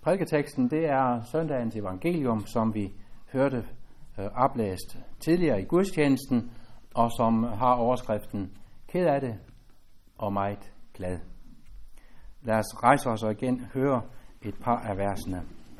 Prædiketeksten, det er søndagens evangelium, som vi hørte oplæst tidligere i gudstjenesten, og som har overskriften ked af det og meget glad. Lad os rejse os og igen høre et par af versene.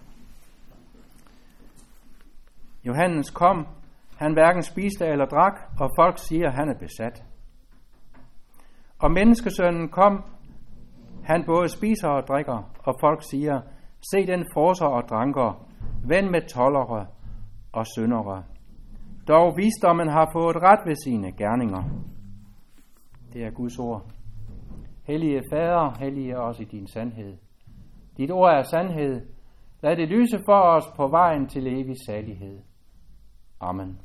Johannes kom, han hverken spiste eller drak, og folk siger, han er besat. Og menneskesønnen kom, han både spiser og drikker, og folk siger, se den frosser og dranker, ven med toldere og syndere. Dog visdommen har fået ret ved sine gerninger. Det er Guds ord. Hellige Fader, hellige os i din sandhed. Dit ord er sandhed. Lad det lyse for os på vejen til evig salighed. Amen.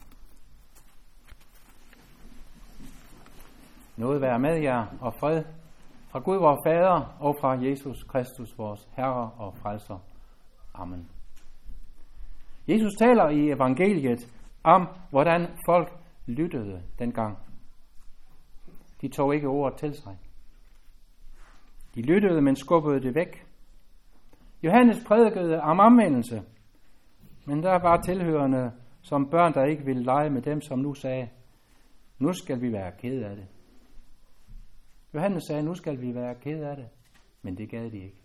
Nåde være med jer og fred fra Gud vor Fader og fra Jesus Kristus, vores Herre og Frelser. Amen. Jesus taler i evangeliet om, hvordan folk lyttede dengang. De tog ikke ordet til sig. De lyttede, men skubbede det væk. Johannes prædikede om omvendelse, men der var tilhørende som børn, der ikke ville lege med dem, som nu sagde, nu skal vi være kede af det. Johannes sagde, nu skal vi være kede af det, men det gad de ikke.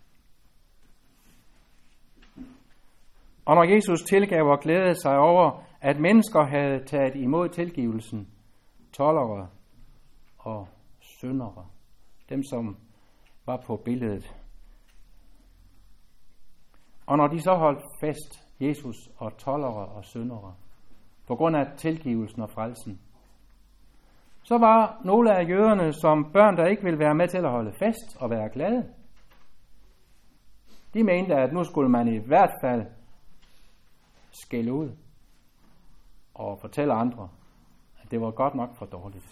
Og når Jesus tilgav og glædede sig over, at mennesker havde taget imod tilgivelsen, toldere og syndere, dem som var på billedet. Og når de så holdt fest, Jesus og toldere og syndere, på grund af tilgivelsen og frelsen, så var nogle af jøderne som børn, der ikke ville være med til at holde fest og være glade. De mente, at nu skulle man i hvert fald skælde ud og fortælle andre, at det var godt nok for dårligt.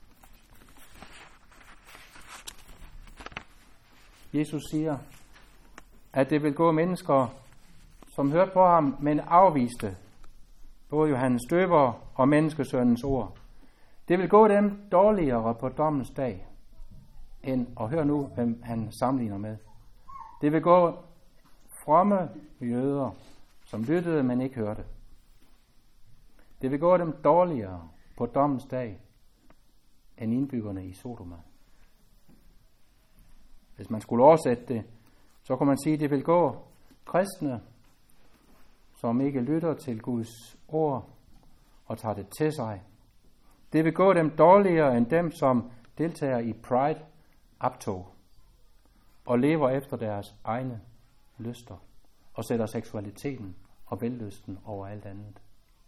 Jesus siger, at det vil gå mennesker, som hørte på ham, men afviste både Johannes Døber og menneskesønnens ord. Det vil gå dem dårligere på dommens dag, end, og hør nu, hvem han sammenligner med. Det vil gå fromme jøder, som lyttede, men ikke hørte. Det vil gå dem dårligere på dommens dag, end indbyggerne i Sodoma. Hvis man skulle oversætte det, så kunne man sige, at det vil gå kristne, som ikke lytter til Guds ord og tager det til sig. Det vil gå dem dårligere end dem, som deltager i Pride-optog og lever efter deres egne lyster og sætter seksualiteten og vellysten over alt andet.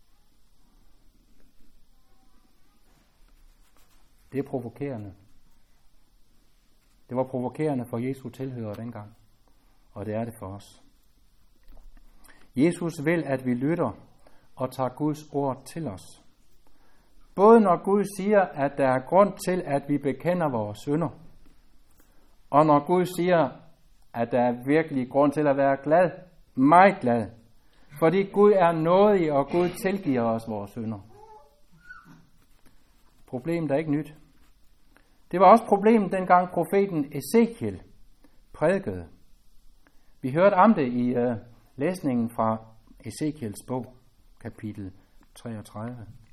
Det er provokerende. Det var provokerende for Jesu tilhørere dengang, og det er det for os. Jesus vil, at vi lytter og tager Guds ord til os. Både når Gud siger, at der er grund til, at vi bekender vores synder, og når Gud siger, at der er virkelig grund til at være glad, meget glad, fordi Gud er nådig, og Gud tilgiver os vores synder. Problemet er ikke nyt. Det var også problemet, dengang profeten Ezekiel prædikede. Vi hørte om det i læsningen fra Ezekiels bog, kapitel 33.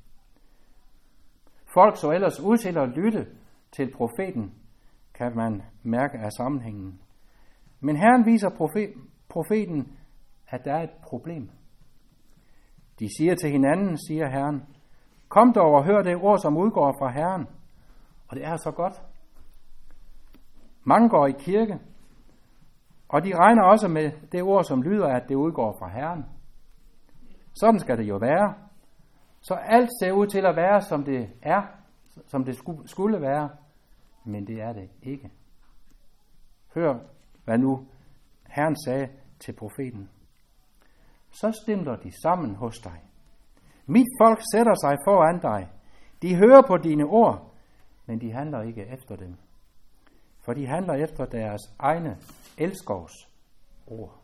Folk så ellers ud til at lytte til profeten, kan man mærke af sammenhængen. Men Herren viser profeten, at der er et problem. De siger til hinanden, siger Herren, kom dog og hør det ord, som udgår fra Herren. Og det er så godt. Mange går i kirke, og de regner også med det ord, som lyder, at det udgår fra Herren. Sådan skal det jo være. Så alt ser ud til at være, som det er, som det skulle være, men det er det ikke. Hør, hvad nu Herren sagde til profeten. Så stimler de sammen hos dig. Mit folk sætter sig foran dig. De hører på dine ord, men de handler ikke efter dem. For de handler efter deres egne elskovs ord.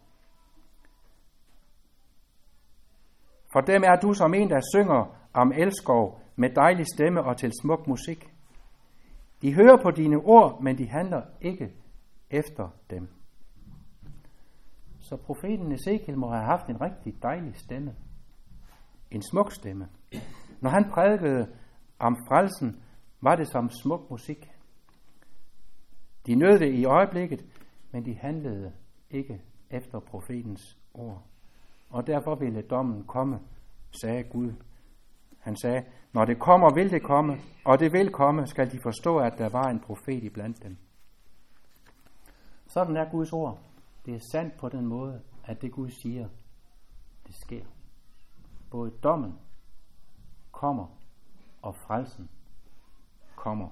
For dem er du som en, der synger om elskov med dejlig stemme og til smuk musik. De hører på dine ord, men de handler ikke efter dem. Så profeten Ezekiel må have haft en rigtig dejlig stemme. En smuk stemme. Når han prædikede om frelsen, var det som smuk musik. De nød det i øjeblikket, men de handlede ikke efter profetens ord. Og derfor ville dommen komme, sagde Gud. Han sagde, når det kommer, vil det komme, og det vil komme, skal de forstå, at der var en profet iblandt dem. Sådan er Guds ord. Det er sandt på den måde, at det Gud siger, det sker. Både dommen kommer, og frelsen kommer.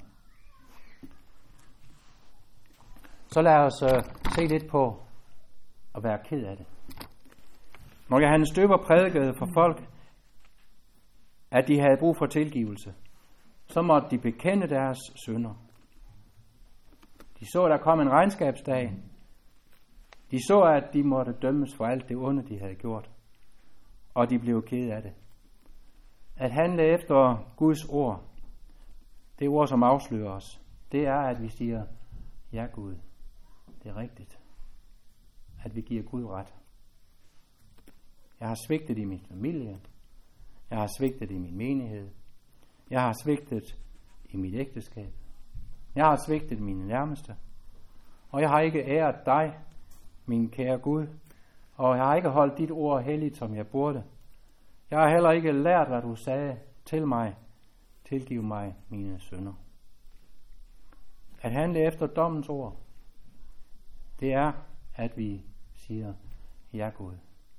Så lad os se lidt på at være ked af det. Når Johannes Døber prædikede for folk, at de havde brug for tilgivelse, så måtte de bekende deres synder. De så, at der kom en regnskabsdag. De så, at de måtte dømmes for alt det onde, de havde gjort. Og de blev ked af det. At handle efter Guds ord, det ord, som afslører os, det er, at vi siger, ja Gud, det er rigtigt. At vi giver Gud ret. Jeg har svigtet i min familie. Jeg har svigtet i min menighed. Jeg har svigtet i mit ægteskab. Jeg har svigtet mine nærmeste. Og jeg har ikke æret dig, min kære Gud. Og jeg har ikke holdt dit ord helligt, som jeg burde. Jeg har heller ikke lært, hvad du sagde til mig. Tilgiv mig mine synder. At handle efter dommens ord, det er, at vi siger, ja Gud.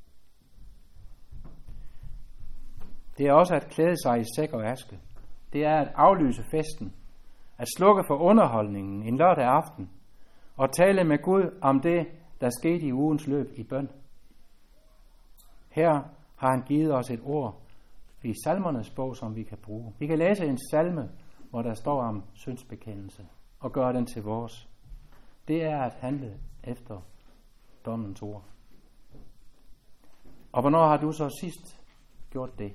Det er også at klæde sig i sæk og aske. Det er at aflyse festen. At slukke for underholdningen en lørdag aften. Og tale med Gud om det, der skete i ugens løb i bøn. Her har han givet os et ord i salmernes bog, som vi kan bruge. Vi kan læse en salme, hvor der står om syndsbekendelse, og gøre den til vores. Det er at handle efter dommens ord. Og hvornår har du så sidst gjort det?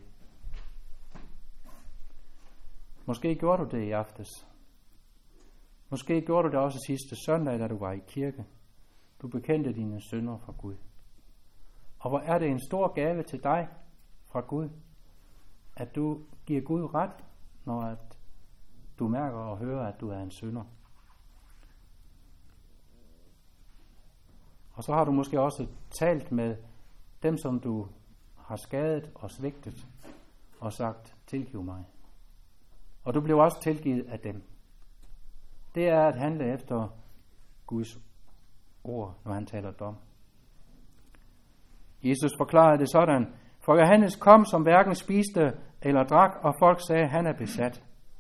Måske gjorde du det i aftes. Måske gjorde du det også sidste søndag, da du var i kirke. Du bekendte dine synder for Gud. Og hvor er det en stor gave til dig fra Gud, at du giver Gud ret, når at du mærker og hører, at du er en synder. Og så har du måske også talt med dem, som du har skadet og svigtet, og sagt, tilgiv mig. Og du blev også tilgivet af dem. Det er at handle efter Guds ord, når han taler dom. Jesus forklarede det sådan, for Johannes kom, som hverken spiste eller drak, og folk sagde, han er besat.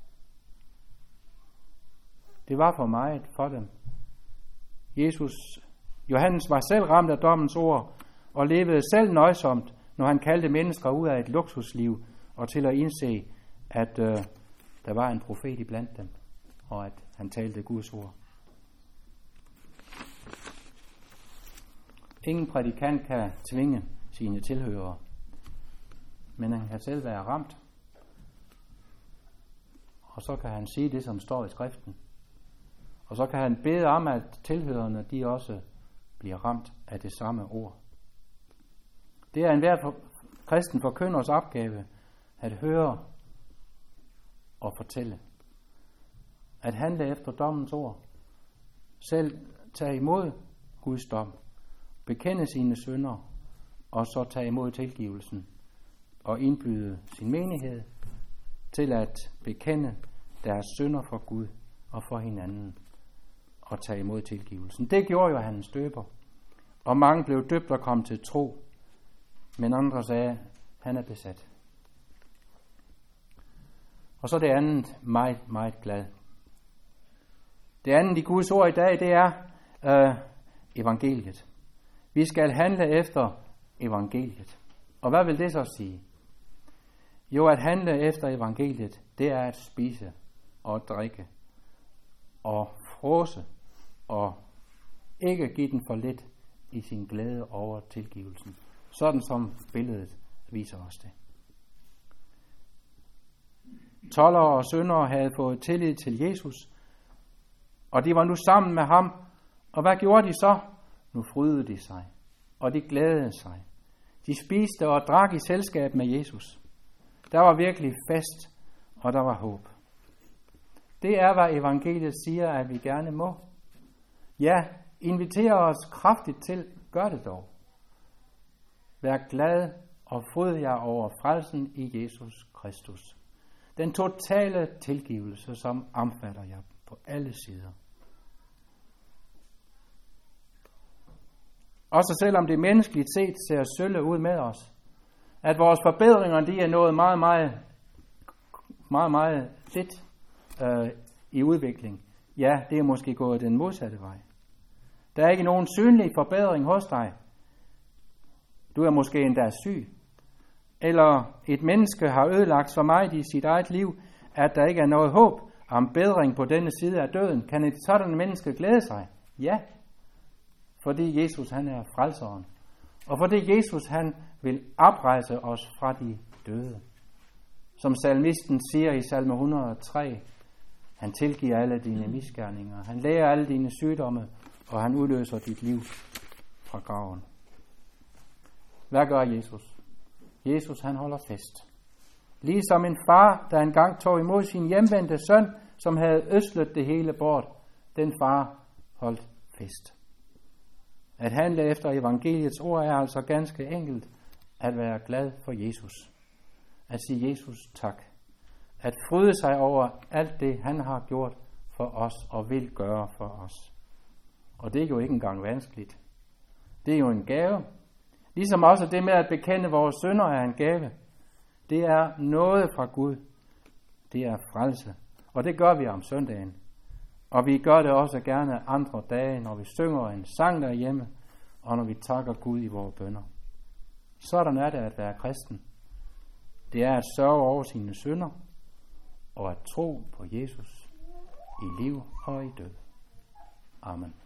Det var for meget for dem. Johannes var selv ramt af dommens ord, og levede selv nøjsomt, når han kaldte mennesker ud af et luksusliv, og til at indse, at der var en profet iblandt dem, og at han talte Guds ord. Ingen prædikant kan tvinge sine tilhørere, men han kan selv være ramt, og så kan han sige det, som står i skriften. Og så kan han bede om, at tilhørerne de også bliver ramt af det samme ord. Det er enhver kristen forkynders opgave at høre og fortælle. At handle efter dommens ord. Selv tage imod Guds dom. Bekende sine synder. Og så tage imod tilgivelsen. Og indbyde sin menighed til at bekende deres synder for Gud og for hinanden. Og tage imod tilgivelsen. Det gjorde Johannes Døber. Og mange blev døbt og kom til tro. Men andre sagde, han er besat. Og så det andet, meget, meget glad. Det andet i Guds ord i dag, det er evangeliet. Vi skal handle efter evangeliet. Og hvad vil det så sige? Jo, at handle efter evangeliet, det er at spise og drikke og fråse og ikke give den for lidt i sin glæde over tilgivelsen. Sådan som billedet viser os det. Toldere og syndere havde fået tillid til Jesus, og de var nu sammen med ham. Og hvad gjorde de så? Nu frydede de sig og de glædede sig. De spiste og drak i selskab med Jesus. Der var virkelig fest, og der var håb. Det er, hvad evangeliet siger, at vi gerne må. Ja, inviterer os kraftigt til, gør det dog. Vær glad og fryd jer over frelsen i Jesus Kristus. Den totale tilgivelse, som omfatter jer på alle sider. Også selvom det menneskeligt set ser sølle ud med os, at vores forbedringer, de er nået meget lidt i udvikling. Ja, det er måske gået den modsatte vej. Der er ikke nogen synlig forbedring hos dig. Du er måske endda syg. Eller et menneske har ødelagt så meget i sit eget liv, at der ikke er noget håb om bedring på denne side af døden. Kan et sådan menneske glæde sig? Ja, fordi Jesus han er frelseren. Og fordi Jesus han vil oprejse os fra de døde. Som salmisten siger i salme 103, han tilgiver alle dine misgerninger, han læger alle dine sygdomme, og han udløser dit liv fra graven. Hvad gør Jesus? Jesus han holder fest. Ligesom en far, der engang tog imod sin hjemvendte søn, som havde ødslet det hele bort. Den far holdt fest. At handle efter evangeliets ord er altså ganske enkelt at være glad for Jesus. At sige Jesus tak. At fryde sig over alt det, han har gjort for os og vil gøre for os. Og det er jo ikke engang vanskeligt. Det er jo en gave. Ligesom også det med at bekende vores synder er en gave. Det er noget fra Gud. Det er frelse. Og det gør vi om søndagen. Og vi gør det også gerne andre dage, når vi synger en sang derhjemme, og når vi takker Gud i vores bønner. Sådan er det at være kristen. Det er at sørge over sine synder, og at tro på Jesus i liv og i død. Amen.